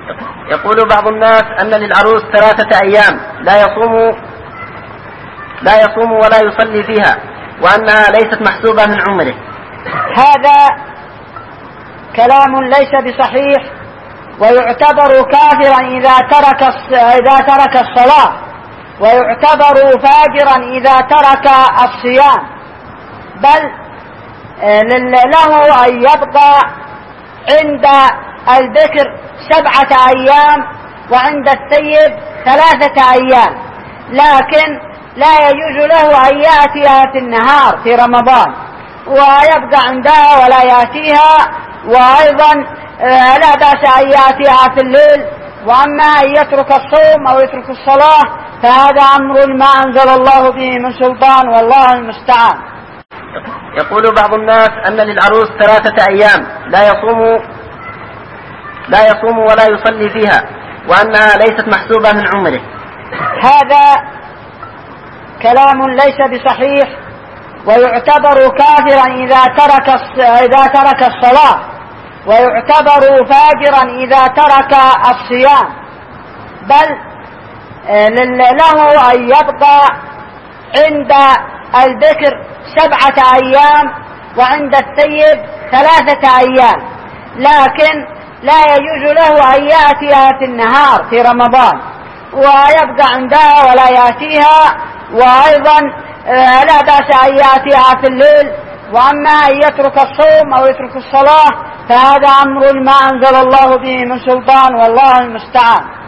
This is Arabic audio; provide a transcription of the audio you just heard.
يقول بعض الناس أن للعروس 3 أيام لا يصوم ولا يصلي فيها، وأنها ليست محسوبة من عمره. هذا كلام ليس بصحيح، ويعتبر كافرا إذا ترك الصلاة، ويعتبر فاجرا إذا ترك الصيام، بل له أن يبقى عند البكر 7 أيام وعند الثيب 3 أيام، لكن لا يجوز له أن يأتيها في النهار في رمضان ويبقى عندها ولا يأتيها، وأيضا لا بأس أن يأتيها في الليل. وأما أن يترك الصوم أو يترك الصلاة فهذا أمر ما أنزل الله به من سلطان، والله المستعان. يقول بعض الناس أن للعروس 3 أيام لا يصوم ولا يصلي فيها، وأنها ليست محسوبة من عمره. هذا كلام ليس بصحيح، ويعتبر كافرا إذا ترك الصلاة، ويعتبر فاجرا إذا ترك الصيام، بل له أن يبقى عند البكر 7 أيام وعند الثيب 3 أيام، لكن لا يجوز له أن يأتيها في النهار في رمضان ويبقى عندها ولا يأتيها، وأيضا لا بأس أن يأتيها في الليل. وأما أن يترك الصوم أو يترك الصلاة فهذا أمر ما أنزل الله به من سلطان، والله المستعان.